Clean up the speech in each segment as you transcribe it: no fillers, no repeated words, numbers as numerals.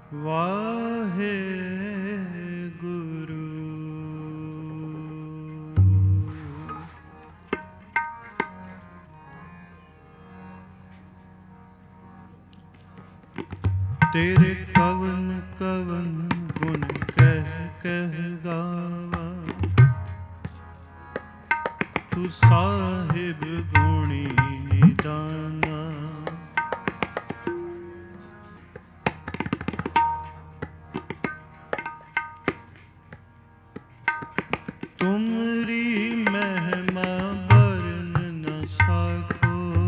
ਵਾਹਿਗੁਰੂ। ਤੇਰੇ ਕਵਨ ਕਵਨ ਗੁਣ ਕਹਿ ਕਹਿ ਗਾਵਾ, ਤੂੰ ਸਾਹਿਬ ਗੁਣੀ ਦਾਨਾ। ਤੁਮਰੀ ਮਹਿਮਾ ਵਰਨ ਨ ਸਕੋ,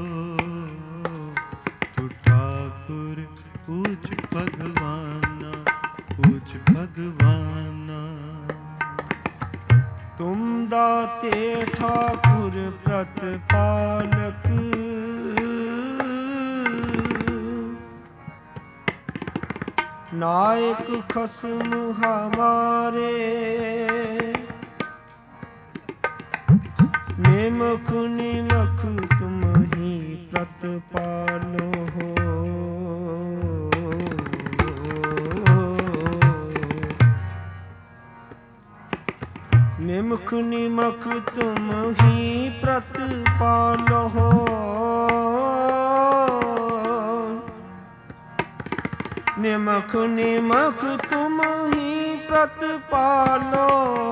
ਤੂੰ ਠਾਕੁਰ ਊਚ ਭਗਵਾਨਾ, ਊਚ ਭਗਵਾਨਾ। ਤੁਮ ਦਾਤੇ ਠਾਕੁਰ ਪ੍ਰਤਪਾਲਕ, ਨਾਇਕ ਖਸਮ ਹਮਾਰੇ। ਨਿਮਖ ਨਿਮਖ ਤੁਮ ਹੀ ਪ੍ਰਤਪਾਲੋ ਹੋ। ਨਿਮਖ ਨਿਮਖ ਤੁਮ ਹੀ ਪ੍ਰਤਪਾਲੋ ਹੋ। ਨਿਮਖ ਨਿਮਖ ਤੁਮ ਹੀ ਪ੍ਰਤਪਾਲੋ।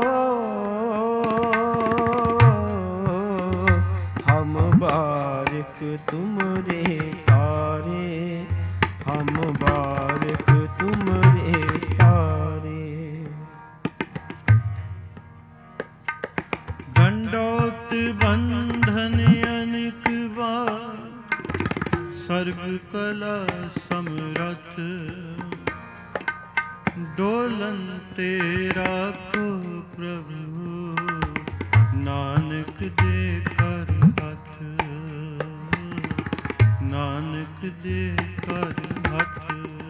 ਹਮ ਬਾਰਿਕ ਤੁਮਰੇ ਤਾਰੇ, ਹਮ ਬਾਰਿਕ ਤੁਮਰੇ ਤਾਰੇ। ਦੰਡੋਤ ਬੰਧਨ ਅਨਿਕ ਵਾਰ, ਸਰਬ ਕਲਾ ਸਮਰਥ। ਡੋਲਨ ਤੇ ਰਾਖੋ ਪ੍ਰਭੂ, ਨਾਨਕ ਦੇ ਕਰ ਹੱਥ, ਨਾਨਕ ਦੇ ਕਰ ਹੱਥ।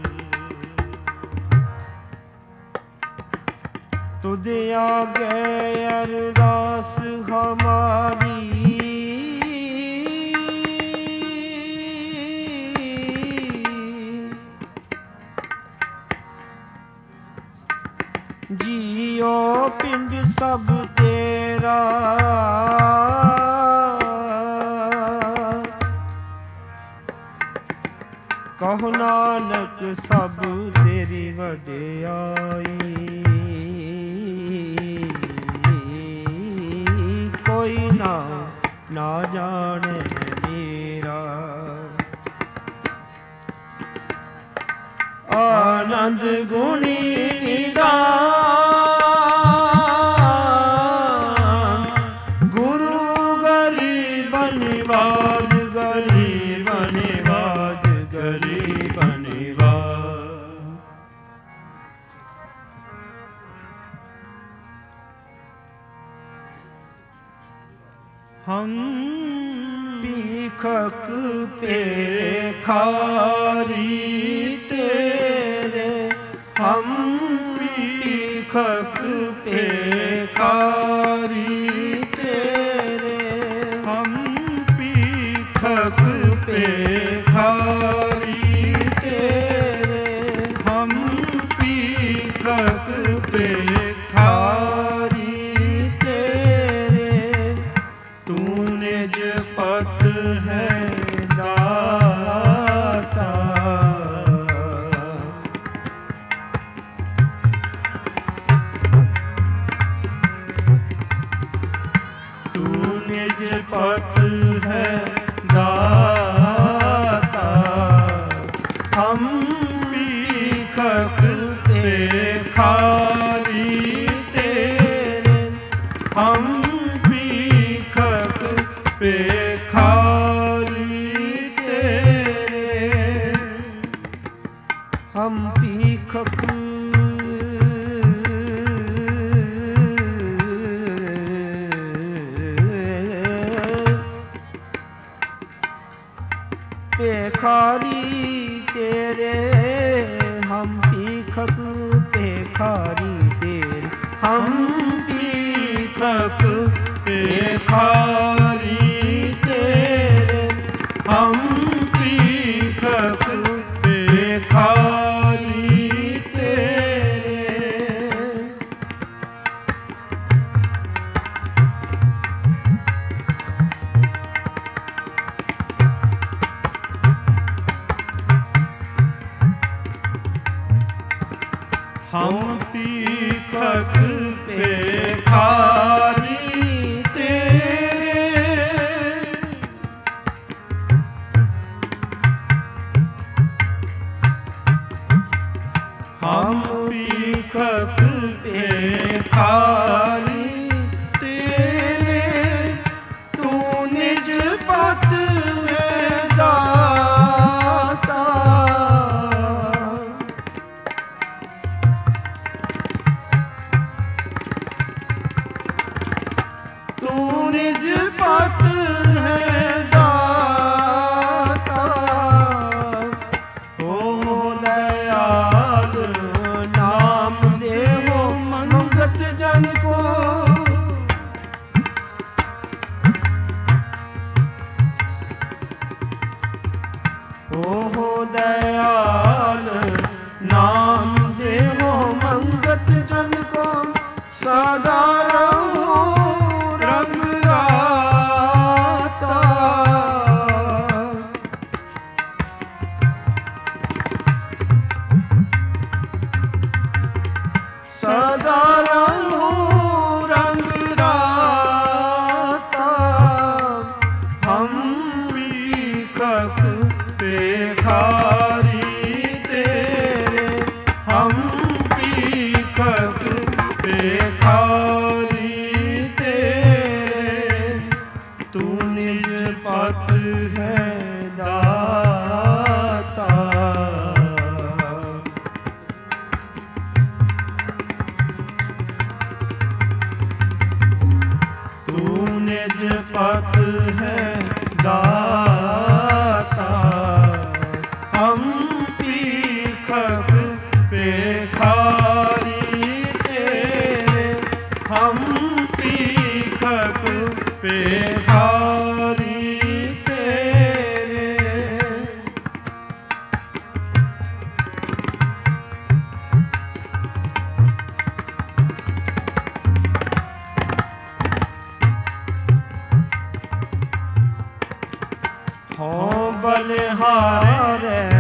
ਤੁਧ ਆਗੇ ਅਰਦਾਸ ਹਮਾਰੀ, ਜੀਓ ਪਿੰਡ ਸਭ ਤੇਰਾ। ਕਹੋ ਨਾਨਕ ਸਭ ਤੇਰੀ ਵਡਿਆਈ। ਕੋਈ ਨਾ ਜਾਣੇ ਮੇਰਾ। ਆਨੰਦ ਗੁਣੀ ਨਿਦਾਨ, ਗੁਰੂ ਗਰੀਬ ਨਿਵਾਜ, ਗਰੀਬ ਨਿਵਾਜ, ਗਰੀਬ ਨਿਵਾਜ। ਹਮ ਭੀਖਕ ਭੇਖਾਰੀ ਤੇਰੇ, ਹਮ ਭੀਖਕ ਭੇਖਾਰੀ ਤੇਰੇ। ਹਮ ਭੀਖਕ ਭੇਖਾਰੀ ਤੇਰੇ, ਹਮ ਭੀਖਕ ਭੇਖਾਰੀ ਤੇਰੇ। ਤੂੰ ਨਿਜ ਪਤ ਹੈ ਦਾਤਾ, ਤੂੰ ਨਿਜ ਪਤ ਹੈ ਦਾਤਾ। ਹਮ ਭੀਖਕ ਭੇਖਾਰੀ ਤੇਰੇ, ਹਮ ਭੀਖਕ ਭੇਖਾਰੀ ਤੇਰੇ। ਹਮ ਭੀਖਕ ਭੇਖਾਰੀ ਤੇਰੇ, ਹਮ ਭੀਖਕ ਭੇਖਾਰੀ ਤੇਰੇ। ਹਮ ਭੀਖਕ ਭੇਖਾਰੀ ਤੇਰੇ, ਹਮ ਭੀਖਕ ਭੇਖਾਰੀ हम पीखक पेखारी तेरे, हम पीखक पेखारी तेरे, तू निज पत है दाता, तू निज पत है दाता, हो दयाल नाम देहो मंगत जन को, हो दयाल नाम देहो मंगत जन को, सदा रहो रंग राता, सदा रहो रंग राता, हम पीखक पेखारी तेरे, हम पीखक पेखारी तेरे, तू निज पत है दाता, तू निज पत है दाता, हम पीखक पेखारी तेरे, हम पीखक पेखारी तेरे, हो बलिहारे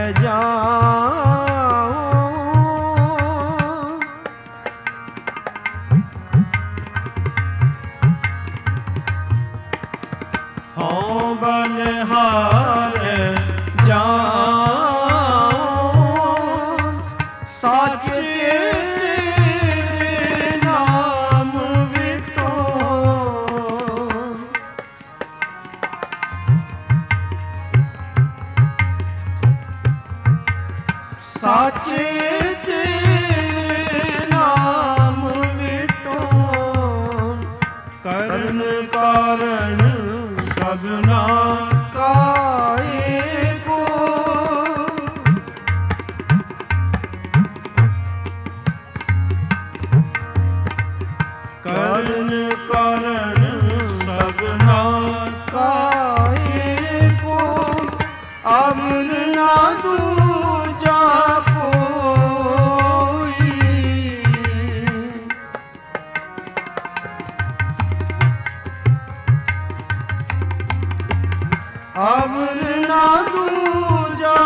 जाऊं, हो बलिहारे जाऊं, साचे तेरे नाम विटो, साचे तेरे नाम विटो, करन कारण सबना काए को, करन कारण सबना काए को, अब ना दूजा कोई, अब ना दूजा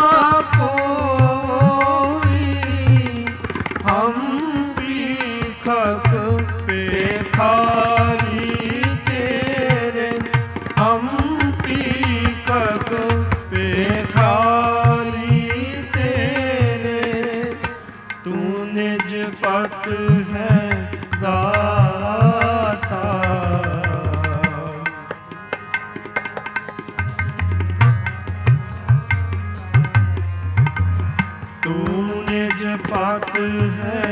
कोई, हम पीखक पेखारी तेरे, हम पीखक पेखारी तेरे, तू निज पत है दाता, तू निज पत है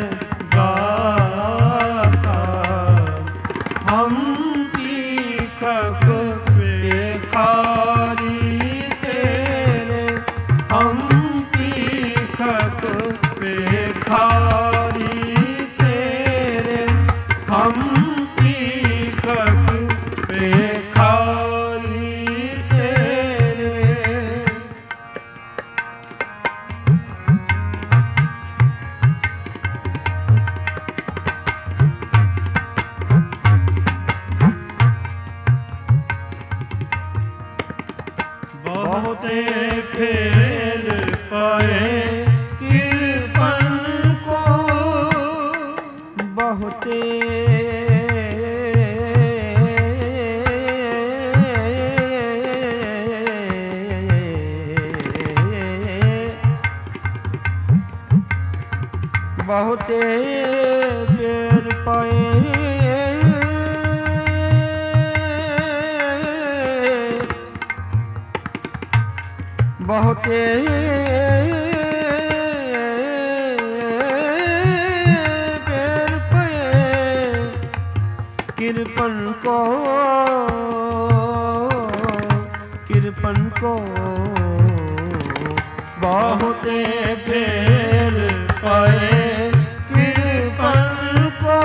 दाता, हम पीखक पेखारी तेरे, हम पीखक पेखारी तेरे, हम पीखक पेखारी तेरे, बहुते फेर पाए कृपन को, बहुते बेर पाए बहुते बेर पाए कृपन को बहुते बेर पाए कृपन को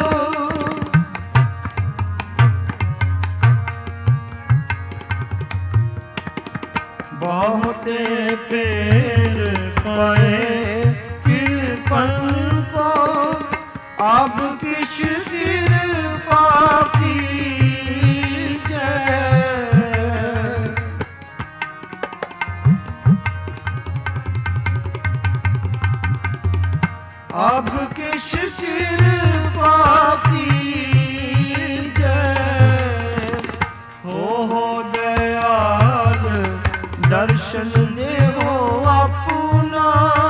बहुते बेर पाए कृपन को अब किस कृपा अब किस कृपा कीजै हो दयाल दर्शन देहो अपना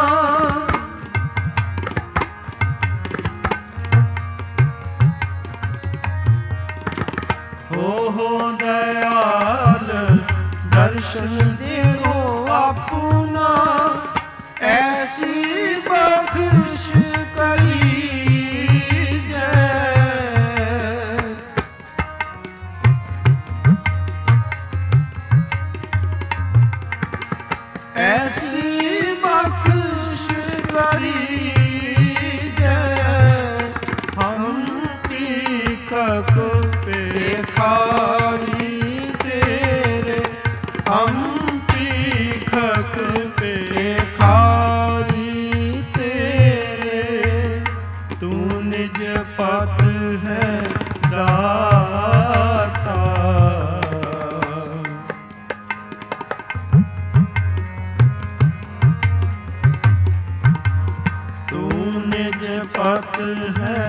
हो दयाल दर्शन देहो अपना ऐसी बख्श ऐसी बख्श करीजै हम पीखक पेखारी तेरे हम पीखक पेखारी तेरे तू निज पत है दाता निज पत है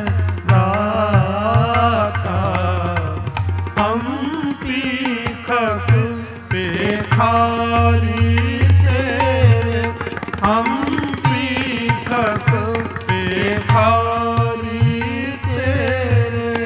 दाता हम पीखक पेखारी तेरे हम पीखक पेखारी तेरे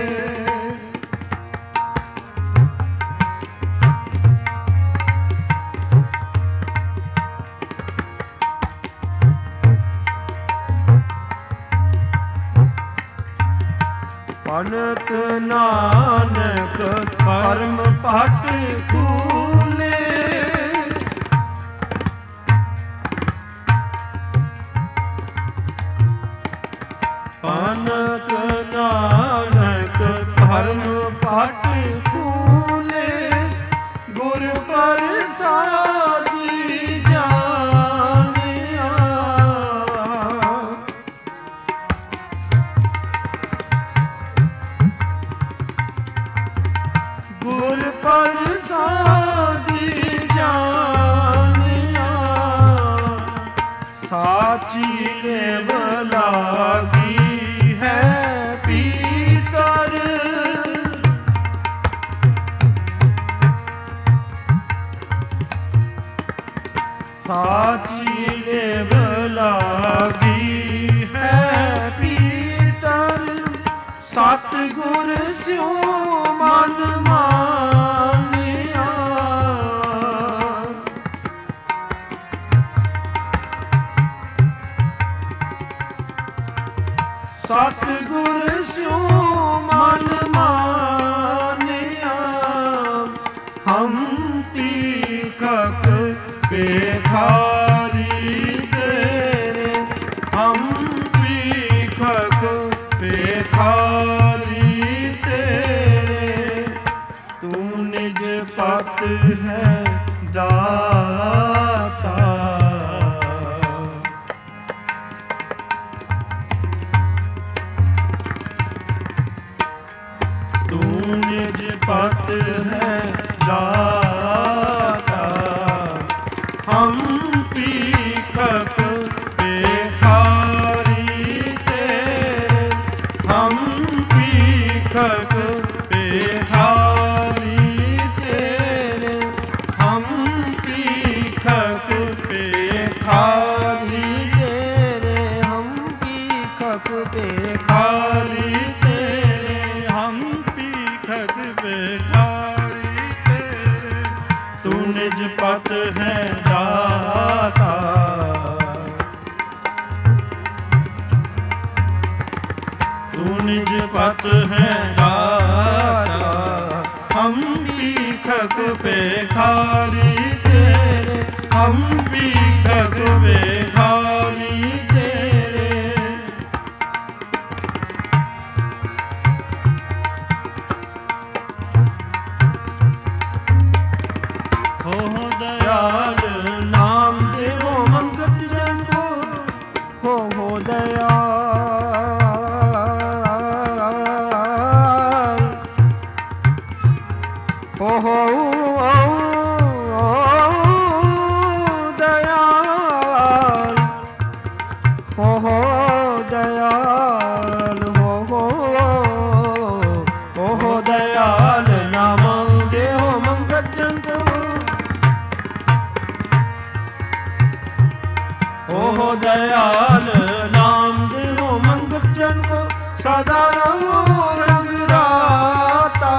अनत नानक परम पट खूले अनत नानक परम पट खूले गुर प्रसादी जानिया गुर प्रसादी जानिया साची नेव लागी है पीतर साची नेव लागी है पीतर सतगुर स्यो मन मानिया सतगुर स्यो मन मानिया हम पीखक पेखारी तेरे हम पीखक पेखारी तेरे तू निज पत है दाता तू निज पत है दाता हम पीखक पेखारी तेरे हम पीखक पेखारी तेरे हम पीखक पेखारी तेरे हम बेखारी तेरे, हम पीखक बेखारी तेरे। तू निज पत है दाता, तू निज पत है दाता, हम पीखक बेखारी तेरे, हम पीखक बेखारी तेरे। हो दयाल नाम देवो मंगत जन को, हो दयाल, हो दयाल, हो दयाल, हो दयाल नाम देहो मंगत जन को, हो दयाल नाम देहो मंगत जन को। सदा रहो रंग राता,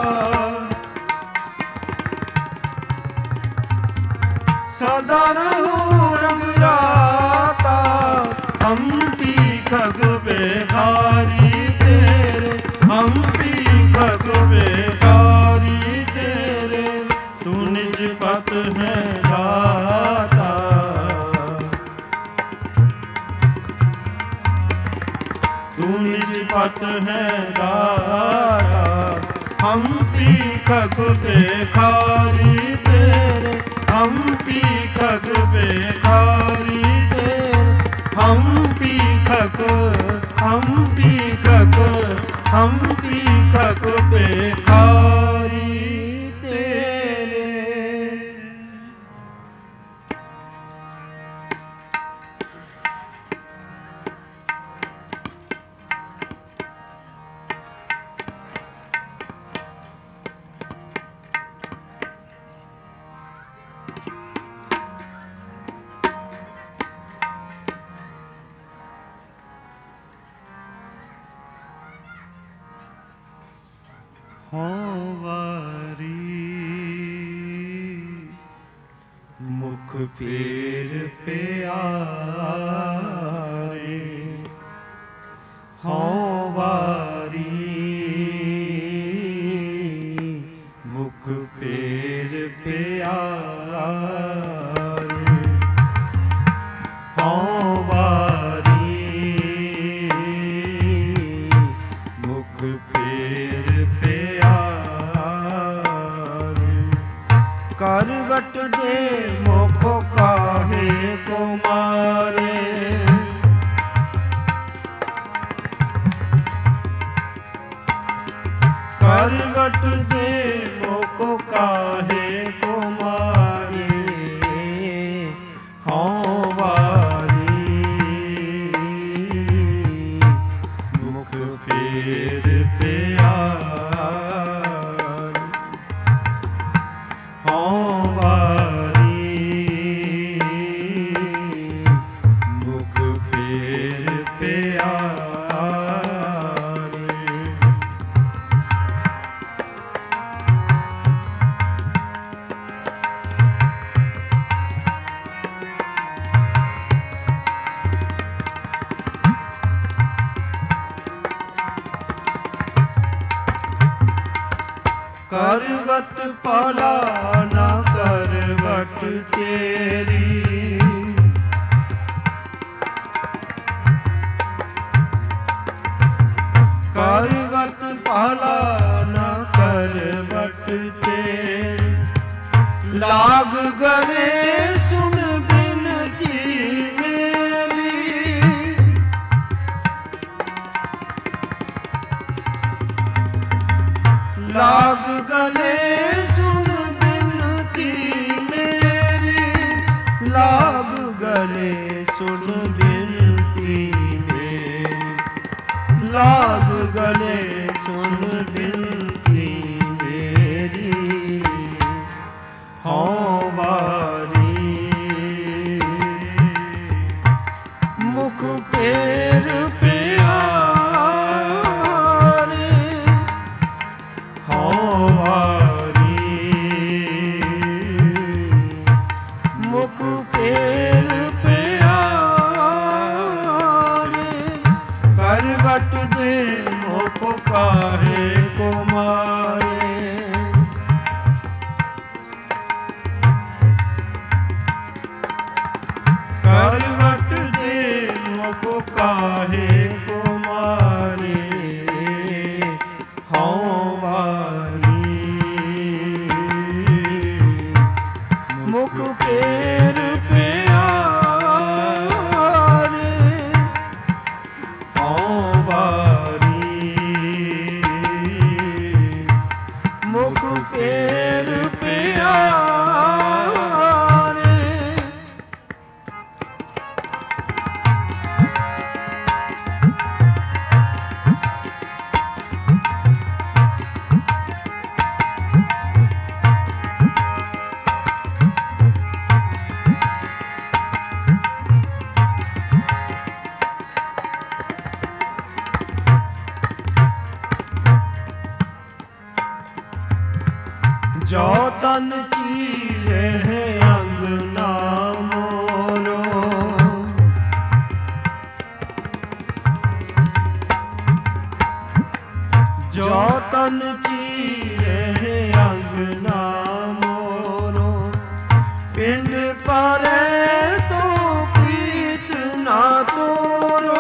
सदा रहो रंग राता, हम पीखक बेखारी तेरे, हम पीखक बेखारी तेरे। तू निज पत है दाता, तू निज पत है दाता, हम पीखक बेखारी तेरे, हम पीखक बेखारी तेरे। हम पीखक, हम पीखक, हम पीखक बेखारी तेरे। हों वारी मुख फेर प्यारे, हों वारी मुख फेर प्यारे, हों वारी मुख फेर करवट दे मोको काहे को मारे, करवट दे मोको काहे को मारे, हों वारी मुख फेर प्यारे, हों वारी मुख फेर प्यारे। करवत पाला ना करवट तेरी, करवत पाला ना करवट तेरी। लाग गले सुन बिनती मेरी, लाग गले सुन बिनती मेरी, लाग गले सुन बिनती मेरी, लाग गले सुन बिनती मेरी, हों वारी मुख फेर प्यारे, ਕਾਹੇ ਕੋ ਮਾਰੇ ਹਉ ਵਾਰੀ ਮੁਖ ਫੇਰ ਪਿਆਰੇ ਹਉ ਵਾਰੀ ਮੁਖ ਫੇਰ ਪਿਆਰੇ ਜੋ ਤਨ ਚੀਰੇ ਅੰਗਨਾ ਮੋਰੋ ਜੋ ਤਨ ਚੀਰੇ ਅੰਗਨਾ ਮੋਰੋ ਪਿੰਡ ਪਰੇ ਤੋ ਪ੍ਰੀਤ ਨਾ ਤੋਰੋ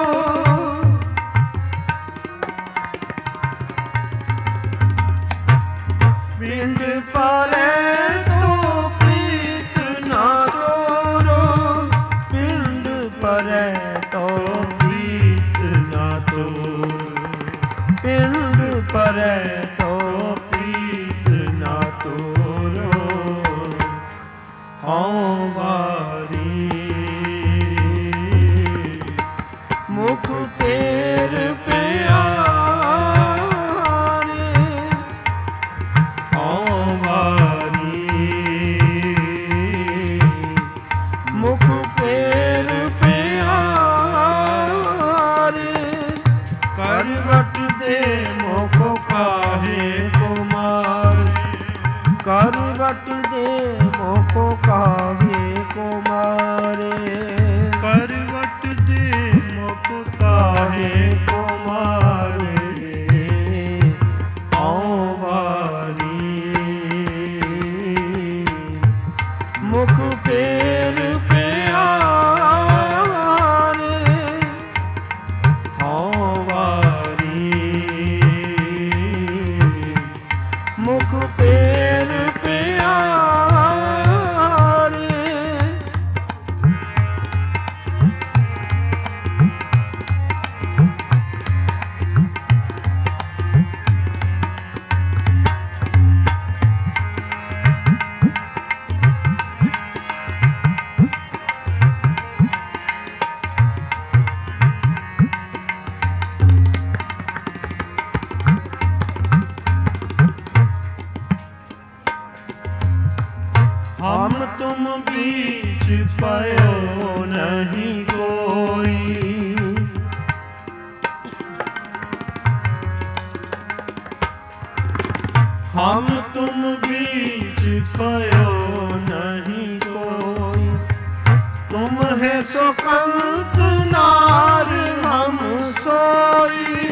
ਪਿੰਡ ਪਰੇ ਤੋ ਪ੍ਰੀਤ ਨਾ ਤੋਰੋ ਪਿੰਡ ਪਰੇ ਤੋ ਪ੍ਰੀਤ ਨਾ ਤੋਰੋ ਪਿੰਡ ਪਰੇ ਤੋ ਪ੍ਰੀਤ ਨਾ ਤੋਰੋ ਹਉ ਵਾਰੀ ਮੁਖ ਫੇਰ ਪਿਆਰੇ ਹਉ ਵਾਰੀ ਮੁਖ ਫੇਰ ਪਿਆਰੇ ਕਰਵਟ ਦੇ ਮੁਖ ਕਾਹੇ ਕੋ ਮਾਰੇ ਕਰਵਟ ਦੇ ਮੁਖ ਕਾਹੇ ਕੋ ਮਾਰੇ ਕਰਵਟ ਦੇ ਮੁਖ ਕਾਹੇ ਕੋ ਮਾਰੇ ਹਉ ਵਾਰੀ ਮੁਖ ਫੇਰ ਪਿਆਰੇ ਹਉ ਵਾਰੀ ਮੁਖ ਫੇਰ ਪਿਆਰੇ हम तुम बीच पयो नहीं कोई हम तुम बीच पयो नहीं कोई तुम है सुकंत नार हम सोई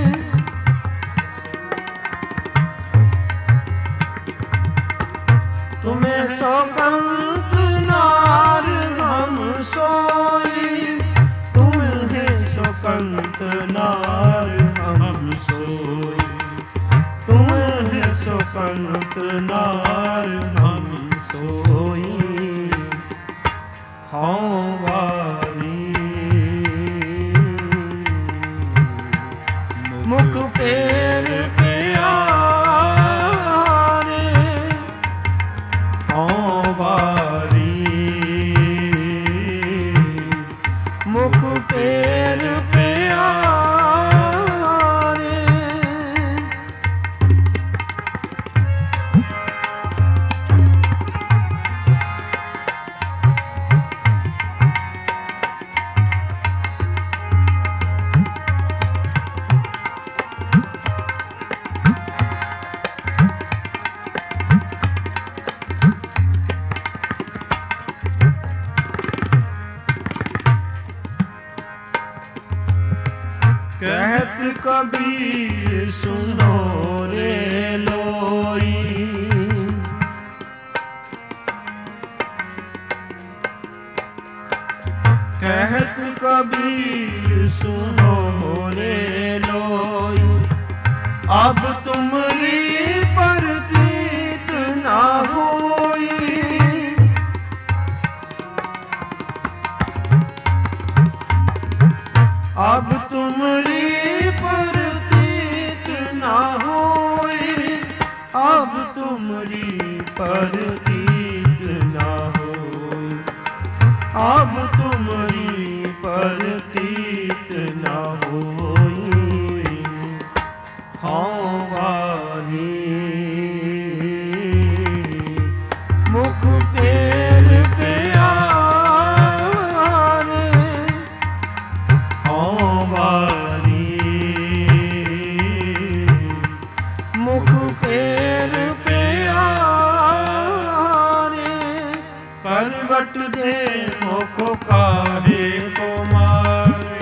तुम्हें सौगंध नार हम सोई तुम्हें सौगंध नार हम सोई तुम्हें सौगंध नार हम सोई हऊँ वारी मुख फेर मुख फेर प्यारे कहत कबीर सुनो रे लोई कहत कबीर सुनो रे लोई, अब तुमरी परतीत ना होई। अब तुमरी परतीत ना होई, अब तुमरी परतीत ना होई, अब तुमरी परतीत ना होई। हाँ वारी मुख फेर प्यारे, हाँ वारी मुख फेर प्यारे, करवट दे मुख काहे को मारे।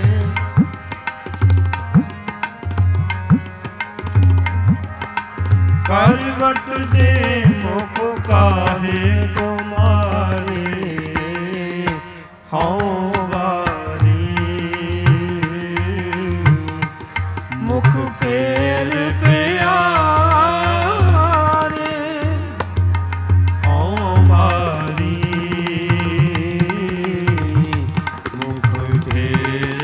करवट दे मुख काहे को मारे, हाँ वारी मुख फेर प्यारे, हाँ वारी मुख फेर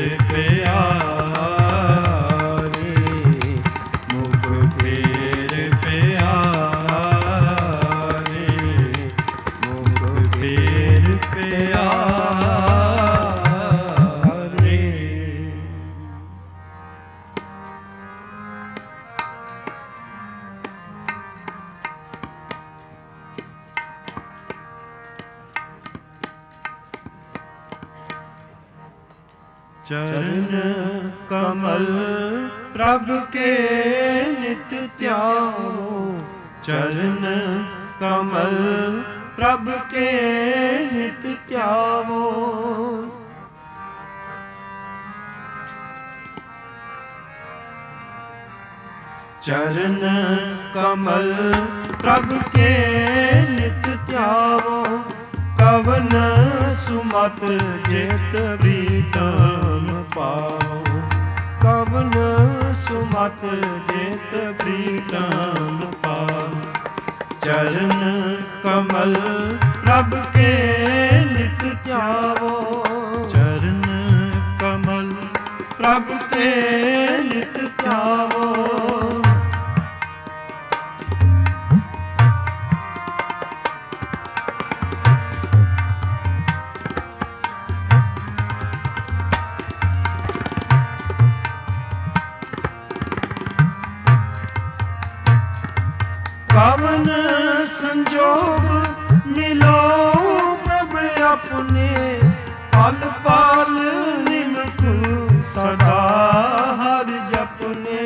प्यारे, मुख फेर प्यारे, मुख फेर प्यारे। चरण कमल प्रभ के नित ध्याओ, चरण कमल प्रभ के नित ध्याओ। चरण कमल प्रभ के नित ध्याओ, कवन सुमत जेत प्रीतम पाओ, कवन सुमत जेत प्रीतम पाओ। चरण कमल प्रभ के नित ध्याओ, चरण कमल प्रभ के नित ध्याओ। कवन संजोग मिलो प्रभ अपने, पल पल निमक सदा हर जपने।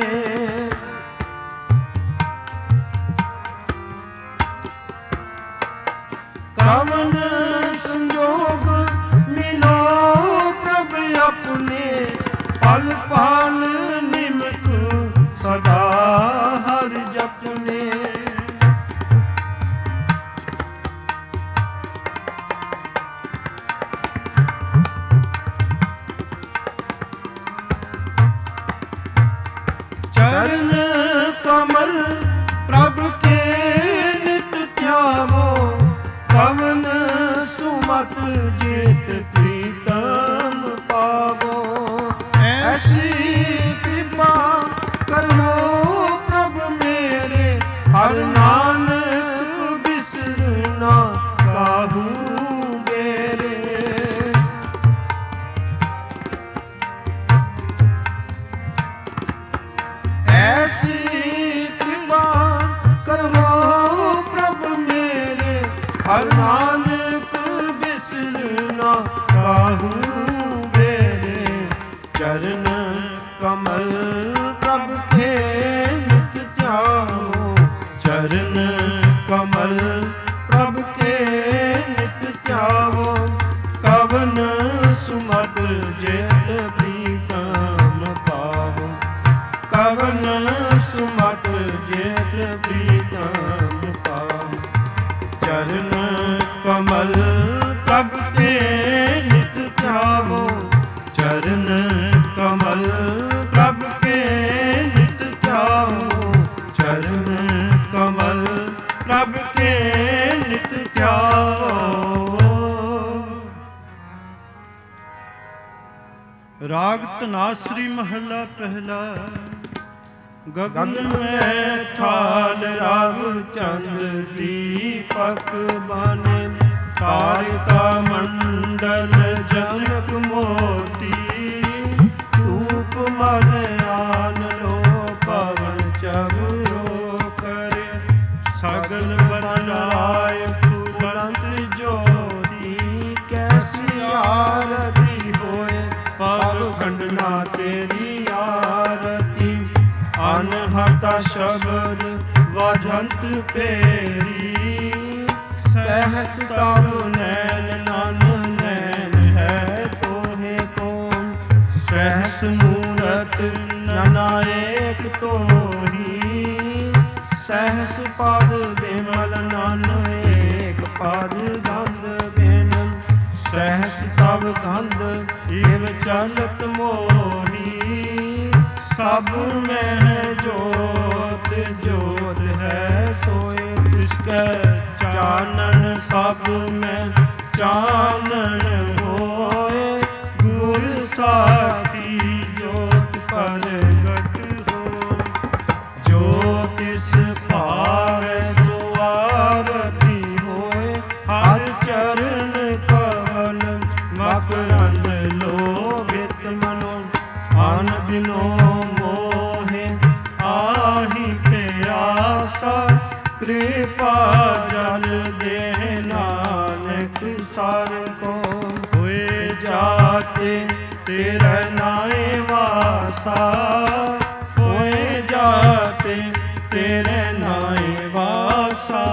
कवन संजोग मिलो प्रभ अपने, पल पल निमक सदा हर जपने। चरण कमल प्रभ के नित ध्यावो, कवन सुमत जेत प्रीतम पावो। ऐसी कृपा करो प्रभ मेरे, हर नानक बिसरना काहू बेरे। ऐसी कृपा करो प्रभ मेरे, हर नानक बिसरना काहू बेरे। चरण कमल प्रभ के नित ध्याओ, चरण कमल प्रभ के नित ध्याओ। कवन सुमत जेत प्रीतम पावो, कवन सुमत जेत प्रीतम पावो। चरण कमल प्रभ के नित ध्यावो, ਰਾਗ ਧਨਾਸਰੀ ਮਹਲਾ ਪਹਿਲਾ। ਗਗਨ ਮੈਂ ਠਾਲ ਰਾਗ ਚੰਦ ਦੀਪਕ ਬਾਨੇ, ਤਾਰਿਕਾ ਮੰਡਲ ਜਨਕ ਮੋਤੀ, ਧੂਪ ਮਲ ਆਨ ਲੋ ਪਵਨ ਚਗਰੋ ਕਰੇ, ਸਗਲ ਬਨਾਏ ਬੁਲੰਦ ਜੋਤੀ, ਕੈਸੀ ਆਰਤੀ ਹੋਏ ਪਵ ਖੰਡਨਾ ਤੇਰੀ ਆਰਤੀ, ਅਨਹਤਾ ਸ਼ਬਦ ਵਾਜੰਤ ਪੇਰੀ, ਸਹਿਸ ਤਬ ਨੈਣ ਨਨ ਨੈਣ ਹੈ ਤੋਹੇ ਕੋਮ, ਸਹਿਸ ਮੂਰਤ ਨਨਾਏਕ ਤੋਹੀ, ਸਹਿਸ ਪਦ ਬਿਮਲ ਨਨ ਏਕ ਪਦ ਗੰਧ ਬਿਨ, ਸਹਿਸ ਤਬ ਗੰਧ ਇਵ ਚਲਤ ਮੋਹੀ, ਸਭ ਮੈਂ ਜੋਤ ਜੋਤ ਹੈ ਸੋਏ, ਤਿਸਕੈ ਚਾਨਣ ਸਭ ਮੈਂ ਚਾਨਣ ਹੋਏ, ਗੁਰ ਸਾਖੀ ਜੋਤ ਪ੍ਰਗਟ ਹੋ, ਜੋ ਤਿਸ ਭਾਵੈ ਸੋ ਆਰਤੀ ਹੋਏ, ਹਰ ਚਰਨ ਕਵਲ ਮਕਰੰਦ ਲੋਭਿਤ ਮਨੋ, ਅਨ ਦਿਨੋ ਮੋਹਿ ਆਹੀ ਪਿਆਸਾ, ਕਿਰਪਾ ਜਲ ਦੇ ਨਾਨਕ ਸਰ ਕੋ, ਹੋਏ ਜਾਤੇ ਤੇਰੇ ਨਾਏ ਵਾਸਾ, ਹੋਏ ਜਾਤੇ ਤੇਰੇ ਨਾਏ ਵਾਸਾ।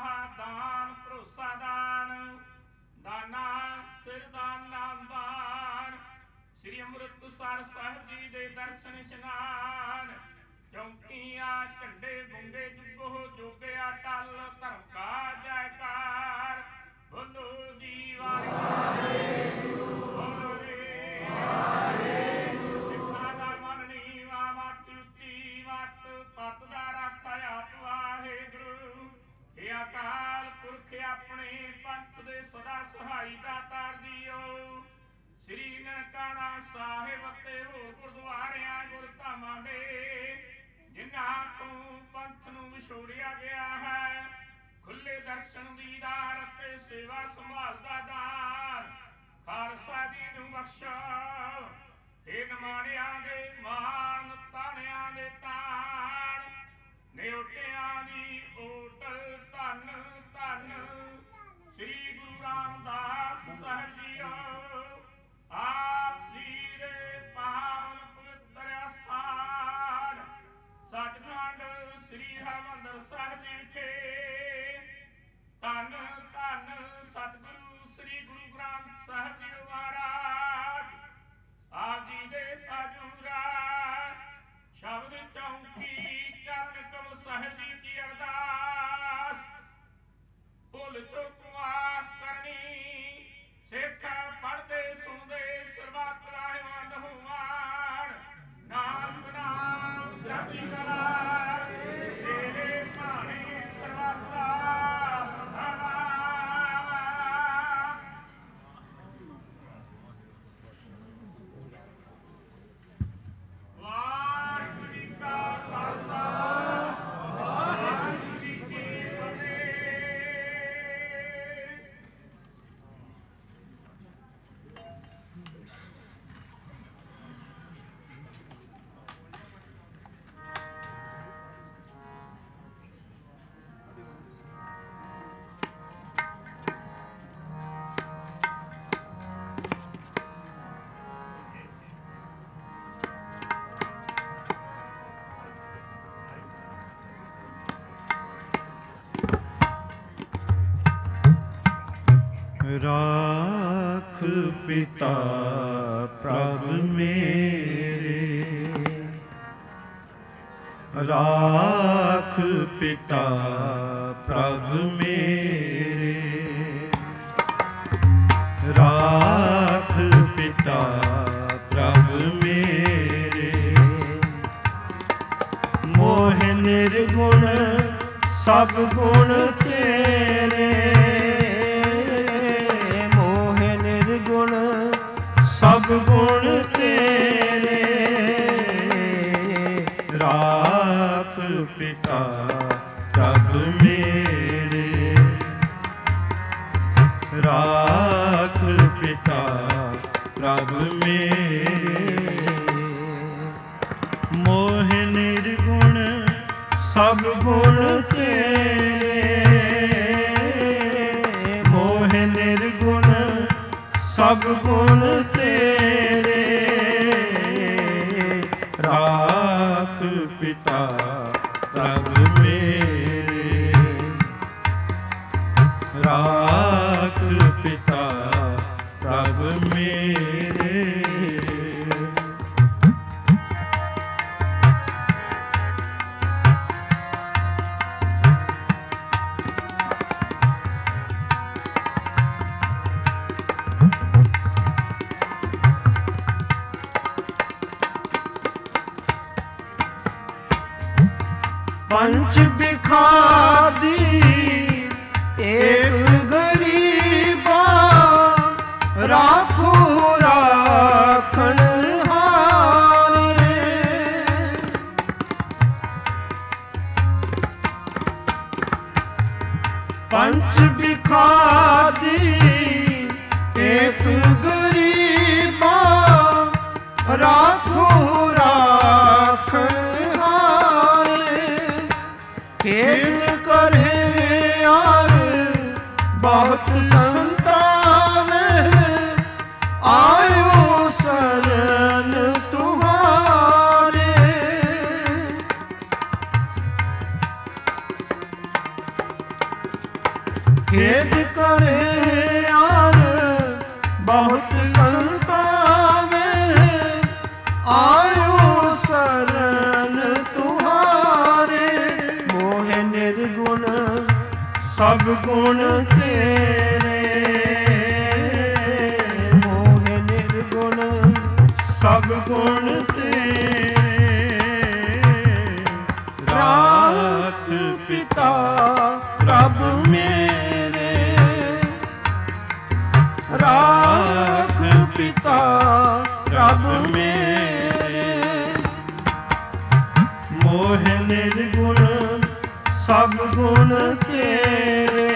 ਦਾਨਾ ਸਿਰ ਦਾਨਾ ਅੰਮ੍ਰਿਤਸਰ ਸਾਹਿਬ ਜੀ ਦੇ ਦਰਸ਼ਨ ਇਸ਼ਨਾਨ। ਚੌਂਕੀਆਂ ਝੰਡੇ ਬੁੰਗੇ ਜੁਗੋ ਜੋਗਿਆ ਟਲ ਧਰਮ ਕਾ ਜੈਕਾਰ। ਬੋਲੋ ਜੀ ਵਾਹਿਗੁਰੂ ਬੋਲੋ ਰੇ ਵਾਹਿਗੁਰੂ। ਸਿੱਖਾਂ ਦਾ ਮਨ ਨੀਵਾਂ ਮੱਤ ਉੱਚੀ ਮੱਤ ਪੱਤ ਦਾ ਰਾਖਾ ਆਪ ਵਾਹਿਗੁਰੂ। ਇਹ ਅਕਾਲ ਪੁਰਖ ਆਪਣੇ ਪੰਥ ਦੇ ਸਦਾ ਸਹਾਈ ਦਾਤਾਰ ਜੀਓ। ਸ੍ਰੀ ਨਨਕਾਣਾ ਸਾਹਿਬ ਅਤੇ ਹੋਰ ਗੁਰਦੁਆਰਿਆਂ ਗੁਰਧਾਮਾਂ ਦੇ ਜਿਨ੍ਹਾਂ ਤੋਂ ਪੰਥ ਨੂੰ ਵਿਛੋੜਿਆ ਗਿਆ ਹੈ, ਖੁੱਲੇ ਦਰਸ਼ਨ ਦੀਦਾਰ ਅਤੇ ਸੇਵਾ ਸੰਭਾਲ ਦਾ ਦਾਨ ਖਾਲਸਾ ਜੀ ਨੂੰ ਬਖਸ਼ੋ। ਇਹ ਨਿਮਾਣਿਆਂ ਦੇ ਮਾਣ ਤਾਣਿਆਂ ਦੇ ਤਾਣ ਨਿਉਟਿਆਂ ਦੀ ਓਟ ਧੰਨ ਧੰਨ ਸ੍ਰੀ ਗੁਰੂ ਰਾਮਦਾਸ ਸਾਹਿਬ ਜੀਓ। ਆਪ ਜੀ ਦੇ ਪਾਵਨ ਪਵਿੱਤਰ ਅਸਥਾਨ ਸੱਚਖੰਡ ਸ੍ਰੀ ਹਰਿਮੰਦਰ ਸਾਹਿਬ ਜੀ ਵਿਖੇ ਧੰਨ ਧੰਨ ਸਤਿਗੁਰੂ ਸ੍ਰੀ ਗੁਰੂ ਗ੍ਰੰਥ ਸਾਹਿਬ ਜੀ ਮਹਾਰਾਜ ਆਪ ਜੀ ਦੇ ਹਜ਼ੂਰਾ ਸ਼ਬਦ ਚੌਂਕੀ ਚਰਨ ਕਮਲ ਸਾਹਿਬ ਜੀ ਦੀ ਅਰਦਾਸ। ਭੁੱਲ ਚੁੱਕ ਮਾਫ਼ ਕਰਨੀ, ਸਿੱਖ ਪੜ੍ਹਦੇ ਸੁਣਦੇ ਸਰਬੱਤ ਰਾਹਿਮੰਦ ਹੋਵਣ। ਨਾਨਕ ਨਾਮ ਚੜ੍ਹਦੀ ਕਲਾ ਤੇਰੇ ਭਾਣੇ ਸਰਬੱਤ ਦਾ ਭਲਾ। ਵਾਹਿਗੁਰੂ ਜੀ ਕਾ ਖਾਲਸਾ ਵਾਹਿਗੁਰੂ ਜੀ ਕੀ ਫਤਿਹ। ਰਾਖ ਪਿਤਾ ਪ੍ਰਭ ਮੇਰੇ, ਰਾਖ ਪਿਤਾ ਪ੍ਰਭ ਮੇਰੇ, ਰਾਖ ਪਿਤਾ ਪ੍ਰਭ ਮੇਰੇ। ਮੋਹ ਨਿਰਗੁਣ ਸਭ ਗੁਣ ਤੇਰੇ, ਸਭ ਗੁਣ ਤੇਰੇ। ਰਾਖ ਪਿਤਾ ਪ੍ਰਭ ਮੇਰੇ, ਰਾਖ ਪਿਤਾ ਪ੍ਰਭ ਮੇਰੇ। ਮੋਹ ਨਿਰਗੁਣ ਸਭ ਗੁਣ ਤੇਰੇ, ਮੋਹ ਨਿਰਗੁਣ ਸਭ ਗੁਣ ਤੇਰੇ। ਰਾਖ ਪਿਤਾ ਪ੍ਰਭ ਮੇਰੇ, ਰਾਖ ਪਿਤਾ ਪ੍ਰਭ ਮੇਰੇ। पंच बिखादी एक गरीबा, राखो राखण हारे। पंच बिखादी एक गरीबा, राखो राखण खेत करे यार बहुत संता में, आयो शरण तुम्हारे। खेत करे यार बहुत संता में, ਆਇਓ ਸਰਨ ਤੁਹਾਰੇ। ਮੋਹ ਨਿਰਗੁਣ ਸਭ ਗੁਣ ਤੇਰੇ। ਮੋਹ ਨਿਰਗੁਣ ਸਭ ਗੁਣ ਤੇਰੇ। ਰਾਖ ਪਿਤਾ ਪ੍ਰਭ ਮੇਰੇ। ਰਾਖ ਪਿਤਾ ਪ੍ਰਭ ਮੇਰੇ। ਮੋਹ ਨਿਰਗੁਣ ਸਭ ਗੁਣ ਤੇਰੇ।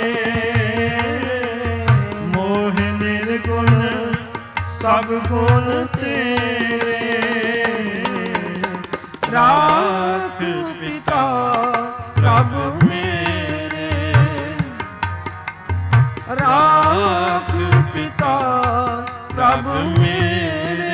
ਮੋਹ ਨਿਰਗੁਣ ਸਭ ਗੁਣ ਤੇਰੇ। ਰਾਖ ਪਿਤਾ ਪ੍ਰਭ ਮੇਰੇ। ਰਾਖ ਪਿਤਾ ਪ੍ਰਭ ਮੇਰੇ।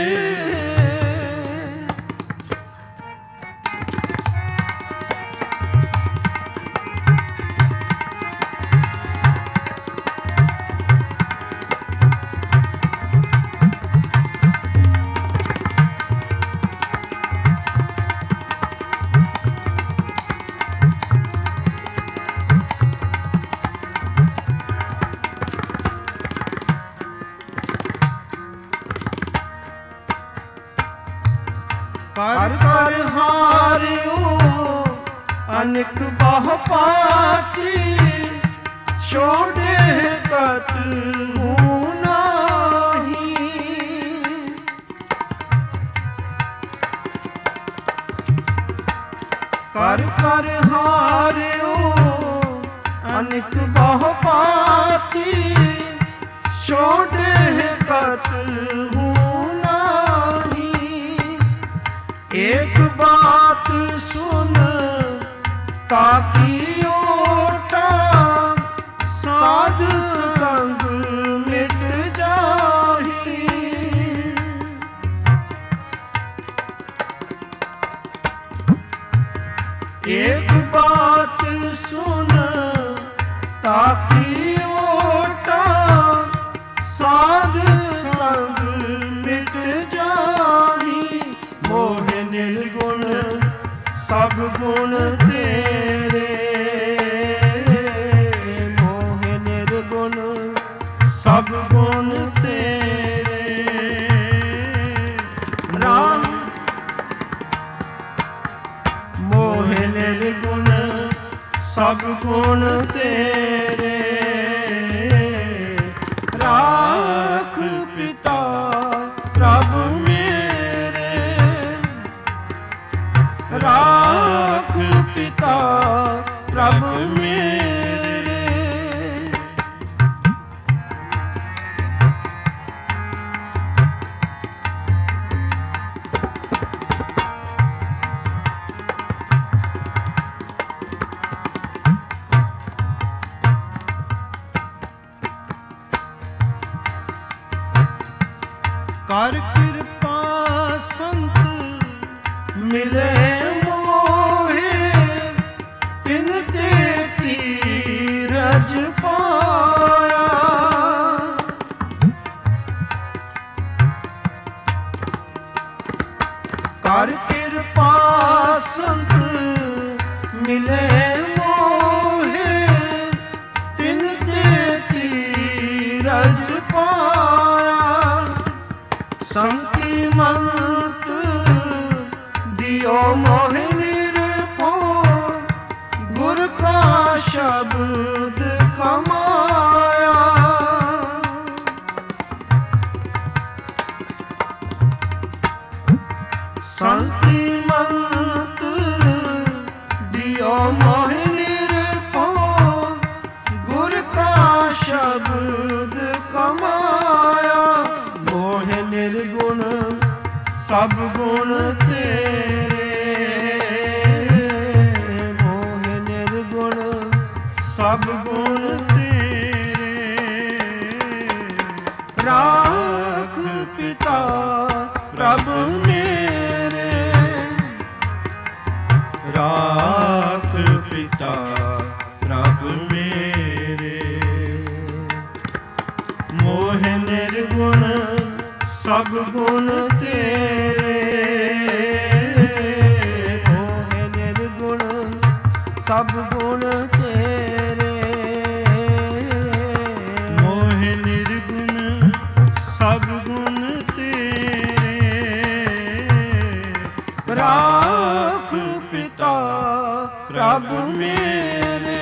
ਕਰ ਕਰ ਹਾਰਿਓ ਅਨੇਕ ਬਹੁ ਪਾਤੀ। ਛੋੜੇ ਕਤ ਹੂੰ ਨਾਹੀ। ਕਰ ਕਰ ਹਾਰਿਓ ਅਨੇਕ ਬਹੁ ਪਾਤੀ। ਛੋੜੇ ਕਤ ਹੂੰ एक बात सुन ताकि ओटा। साध संग मिट जाही। एक बात सुन ताकि ओटा। साध संग मिट जाही। मोह निर्गुण सब गुण तेरे। मोह निर्गुण सब गुण तेरे। राम मोह निर्गुण सब गुण तेरे। राख पिता प्रभ मेरे। राख पिता प्रभ मेरे। कर कृपा संत मिले मोहे। तिन ते तीरज पाया। कर कृपा संत मिले मोहे। तिन ते तीरज पाया। संति मंत दियो मोह निरभय। गुर का शब्द कमाया। संति मंत दियो मोह निरभय। गुर का शब्द कमाया। मोह निर्गुण सब गुण तेरे। मोह निर्गुण सब गुण तेरे। राख पिता प्रभ मेरे। राख पिता प्रभ मेरे। मोह निर्गुण सब गुण तेरे। ਸਭ ਗੁਣ ਤੇਰੇ। ਮੋਹ ਨਿਰਗੁਣ ਸਭ ਗੁਣ ਤੇਰੇ। ਰਾਖ ਪਿਤਾ ਪ੍ਰਭ ਮੇਰੇ,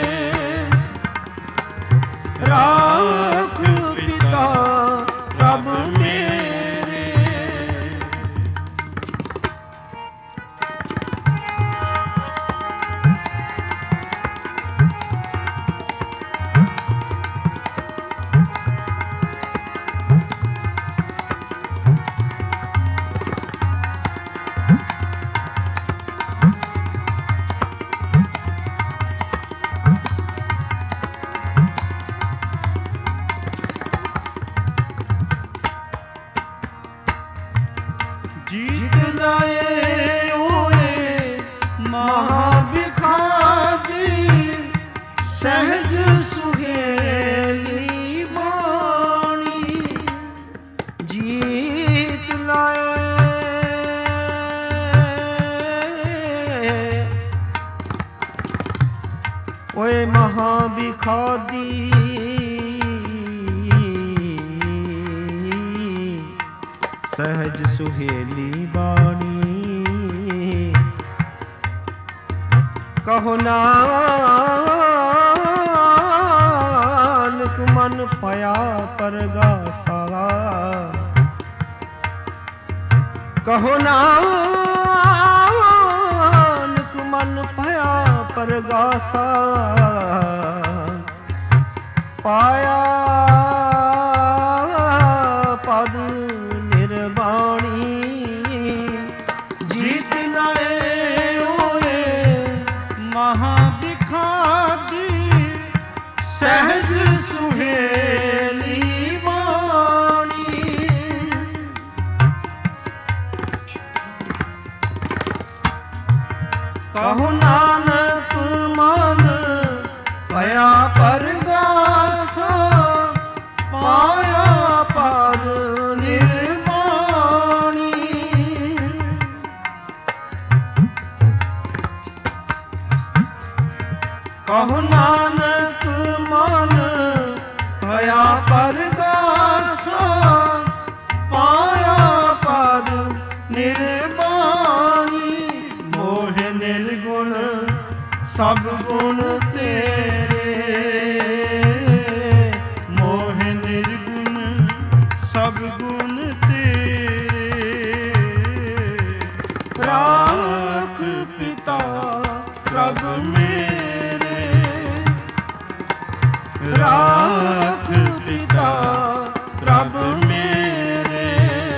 ਰਾਖ ਪਿਤਾ ਪ੍ਰਭ ਮੇਰੇ। ਜੀਤ ਲਾਏ ਹੋਏ ਮਹਾਂਭਿਖਾਰੀ, ਸਹਿਜ ਸੁਹੇਲੀ ਬਾਣੀ। ਜੀਤ ਲਾਏ ਓਏ ਮਹਾਂਭਿਖਾਰੀ, ਸਹਿਜ ਸੁਹੇਲੀ ਬਾਣੀ। ਕਹੋ ਨਾਨਕ ਮਨ ਪਾਇਆ ਪਰਗਾਸਾ। ਕਹੋ ਨਾਨਕ ਮਨ ਪਾਇਆ ਪਰਗਾਸਾ। ਪਾਇਆ ਪਦ ਨਿਰਵਾਣੀ। ਜੀਤ ਲਾਏ ਹੋਏ ਮਹਾਂਭਿਖਾਰੀ, ਸਹਿਜ ਸੁਹੇਲੀ ਬਾਣੀ। ਕਹੋ ਨਾਨਕ ਮਨ ਪਾਇਆ ਪਰਗਾਸਾ। ਪਾਇਆ ਪਦ ਨਿਰਵਾਣੀ। ਕਹੋ ਨਾਨਕ ਮਨ ਪਾਇਆ ਪਰਗਾਸਾ। ਪਾਇਆ ਪਦ ਨਿਰਵਾਣੀ। ਮੋਹ ਨਿਰਗੁਣ ਸਭ ਗੁਣ ਤੇਰੇ। ਮੋਹ ਨਿਰਗੁਣ ਸਭ ਗੁਣ ਤੇਰੇ। ਰਾਖ ਪਿਤਾ ਪ੍ਰਭ ਮੇਰੇ, ਰਾਖ ਪਿਤਾ ਪ੍ਰਭ ਮੇਰੇ।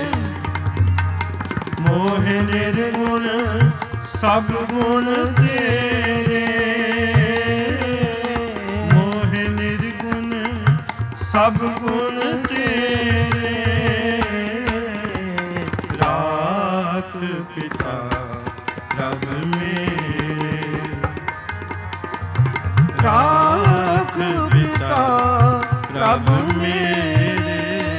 ਮੋਹ ਨਿਰਗੁਣ ਸਭ ਗੁਣ ਤੇਰੇ। ਮੋਹ ਨਿਰਗੁਣ ਸਭ ਗੁਣ ਤੇਰੇ। ਰਾਖ ਪਿਤਾ ਪ੍ਰਭ ਮੇਰੇ। ਰਾਖ ਪਿਤਾ ਪ੍ਰਭ ਮੇਰੇ।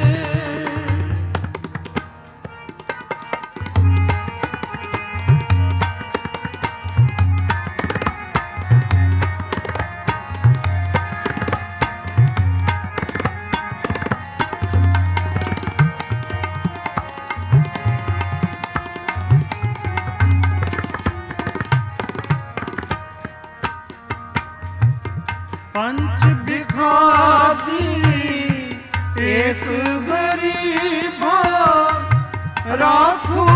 ਪੰਚ ਬਿਖਾਦੀ ਏਕ ਗਰੀਬਾ। ਰਾਖੋ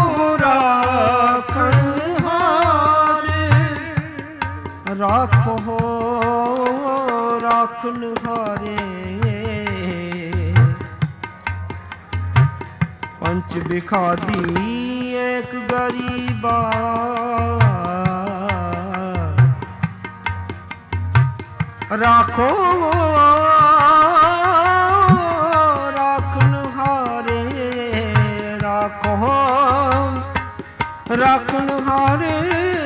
ਰਾਖਣ ਹਾਰੇ। ਰਾਖੋ ਰਾਖਣ ਹਾਰੇ। ਪੰਚ ਬਿਖਾਦੀ ਏਕ ਗਰੀਬਾ। ਰਾਖੋ ਰਾਖਣ ਹਾਰੇ। ਰਾਖੋ ਰਾਖਣ ਹਾਰੇ।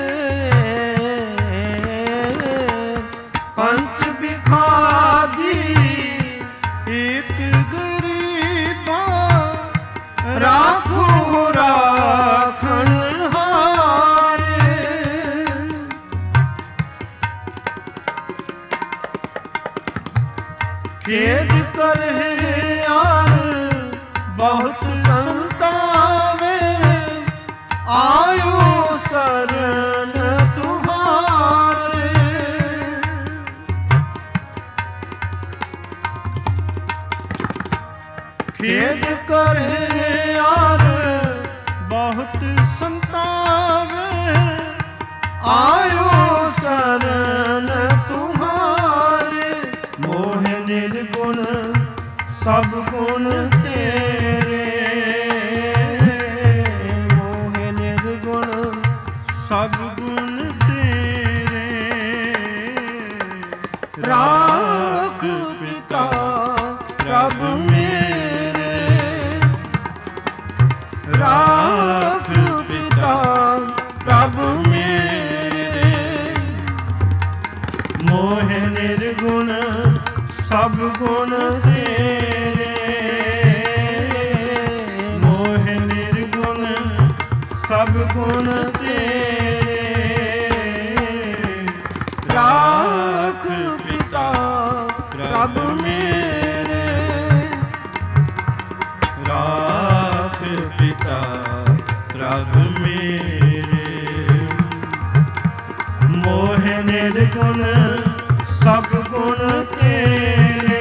ਪੰਚ ਬਿਖਾਦੀ ਏਕ ਗਰੀਬਾ। ਰਾਖੋ ਰਾਖਣ ਹਾਰੇ। ਸੰਤਾਵੇ ਆਇਓ ਸਰਨ ਤੁਮਾਰੇ। ਖੇਦ ਕਰੇ ਯਾਰ ਬਹੁਤ ਸੰਤਾਵੇ ਆਇਓ ਸਰਨ ਤੁਮਾਰੇ। ਮੋਹ ਨਿਰਗੁਣ ਸਭ ਗੁਣ ਤੇਰੇ, ਮੋਹ ਨਿਰਗੁਣ ਸਭ ਗੁਣ ਤੇਰੇ। ਰਾਖ ਪਿਤਾ ਪ੍ਰਭ ਮੇਰੇ, ਰਾਖ ਪਿਤਾ ਪ੍ਰਭ ਮੇਰੇ। ਮੋਹ ਨਿਰਗੁਣ ਸਭ ਗੁਣ ਤੇਰੇ, ਮੋਹ ਨਿਰਗੁਣ ਸਭ ਗੁਣ ਤੇਰੇ। ਰਾਖ ਪਿਤਾ ਪ੍ਰਭ ਮੇਰੇ, ਰਾਖ ਪਿਤਾ ਪ੍ਰਭ ਮੇਰੇ। ਮੋਹ ਨਿਰਗੁਣ ਸਭ ਗੁਣ ਤੇਰੇ,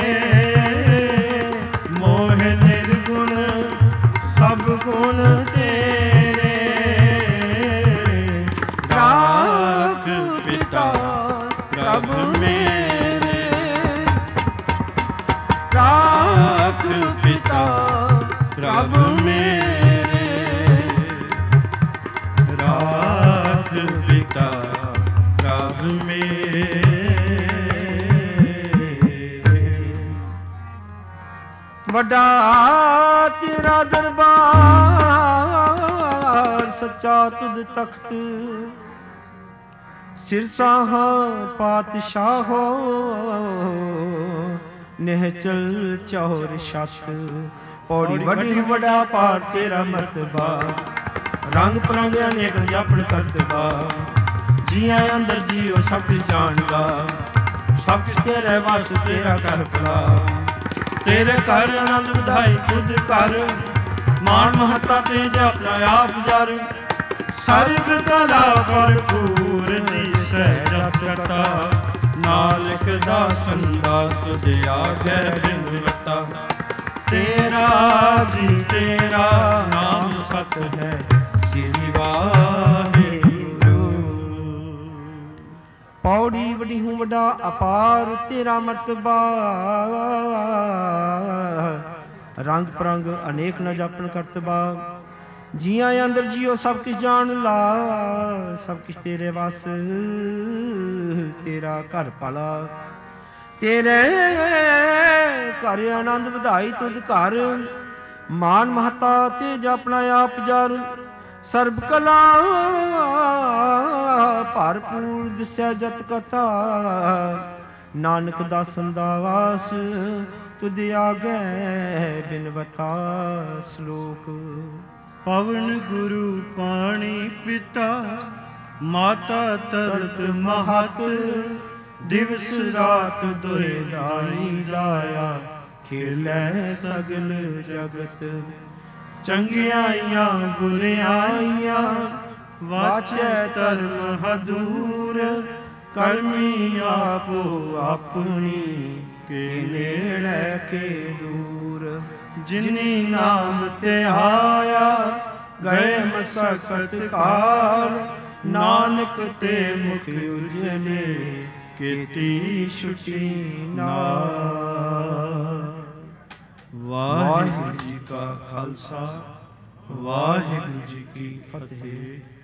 ਮੋਹ ਨਿਰਗੁਣ ਸਭ ਗੁਣ ਤੇਰੇ। ਰਾਖ ਪਿਤਾ ਪ੍ਰਭ ਮੇਰੇ, ਰਾਖ ਪਿਤਾ ਪ੍ਰਭ ਮੇਰੇ, ਰਾਖ ਪਿਤਾ ਪ੍ਰਭ ਮੇਰੇ। ਵੱਡਾ ਤੇਰਾ ਦਰਬਾਰ ਸੱਚਾ ਤੁਧ ਤਖਤ। ਸਿਰਸਾਹਾਂ ਪਾਤਸ਼ਾਹੋ ਨਿਹਚਲ ਚੌਰ ਛੱਤ। ਪੌੜੀ ਵੱਡੀ ਵੱਡਾ ਪਾਰ ਤੇਰਾ ਮਰਤਬਾ। ਰੰਗ ਪਰੰਗ ਅਨੇਕ ਆਪਣ ਕਰਤਬਾ। ਜੀਆਂ ਅੰਦਰ ਜੀਓ ਸਭ ਕੁਝ ਜਾਣਦਾ। ਸਭ ਕੁਝ ਤੇਰੇ ਵਸ ਤੇਰਾ ਕਰ ਭਲਾ। ਤੇਰੇ ਘਰ ਆਨੰਦ ਵਧਾਈ ਤੁਧ ਕਰ। ਮਾਣ ਮਹੱਤਾ ਤੇ ਆਪਣਾ ਆਪ ਜਰ। ਸਰਬ ਕਲਾ ਭਰਪੂਰ ਦੀ ਸਹਿਜਤ ਕਥਾ। ਨਾਨਕ ਦਾਸਨ ਦਾਸ ਤੁਝ ਆਗੇ ਬਿਨ ਵਤਾ। ਤੇਰਾ ਜੀ ਤੇਰਾ ਨਾਮ ਸਤ ਹੈ ਸ੍ਰੀ ਵਾਹਿਗੁਰੂ। ਪੌੜੀ ਵੱਡੀ ਹੂੰ ਵੱਡਾ ਅਪਾਰ ਤੇਰਾ ਮਰਤਬਾ। ਰੰਗ ਪਰੰਗ ਅਨੇਕ ਨ ਜਾਪਣ ਕਰਤਬਾ। ਜੀਆਂ ਅੰਦਰ ਜੀਓ ਸਭ ਕੁਝ ਜਾਣ ਲਾ। ਸਭ ਕੁਝ ਤੇਰੇ ਵਸ ਤੇਰਾ ਘਰ ਪਾਲਾ। ਤੇਰੇ ਘਰ ਆਨੰਦ ਵਧਾਈ ਤੁਧ ਘਰ। ਮਾਨ ਮਹੱਤਾ ਤੇ ਆਪਣਾ ਆਪ ਜਰ। ਸਰਬ ਕਲਾ ਭਰਪੂਰ ਦਿਸੈ ਜਤ ਕਥਾ। ਨਾਨਕ ਦਾਸਨ ਦਾ ਵਾਸ ਤੁਧ ਆਗੇ ਬਿਨਵਤਾ। ਸ਼ਲੋਕ। ਪਵਨ ਗੁਰੂ ਪਾਣੀ ਪਿਤਾ ਮਾਤਾ ਤਰਤ ਮਹਤ। ਦਿਵਸ ਰਾਤ ਦੁਇ ਦਾਈ ਦਾਇਆ ਖੇਲੈ ਸਗਲ ਜਗਤ। ਚੰਗਿਆਈਆਂ ਬੁਰਿਆਈਆਂ ਵਾਚੈ ਧਰਮ ਹਦੂਰ। ਕਰਮੀ ਆਪੋ ਆਪਣੀ ਕੇ ਨੇੜੇ ਕੇ ਦੂਰ। ਜਿਨੀ ਨਾਮ ਤੇ ਆਇਆ ਗਏ ਮਸਕਤ ਕਾਲ। ਨਾਨਕ ਤੇ ਮੁਖ ਉਜਲੇ ਕੀਤੀ ਛੁਟੀ ਨਾਲ। ਵਾਹਿਗੁਰੂ ਜੀ ਕਾ ਖਾਲਸਾ ਵਾਹਿਗੁਰੂ ਜੀ ਕੀ ਫਤਿਹ।